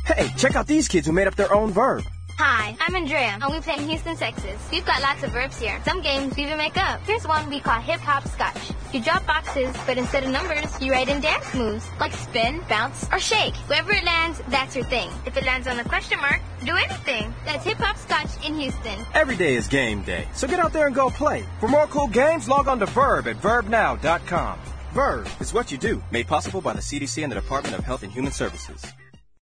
Hey, check out these kids who made up their own verb. Hi, I'm Andrea, and we play in Houston, Texas. We've got lots of verbs here. Some games we even make up. Here's one we call hip-hop-scotch. You drop boxes, but instead of numbers, you write in dance moves, like spin, bounce, or shake. Wherever it lands, that's your thing. If it lands on a question mark, do anything. That's hip-hop-scotch in Houston. Every day is game day, so get out there and go play. For more cool games, log on to Verb at verbnow.com. Verb is what you do, made possible by the CDC and the Department of Health and Human Services.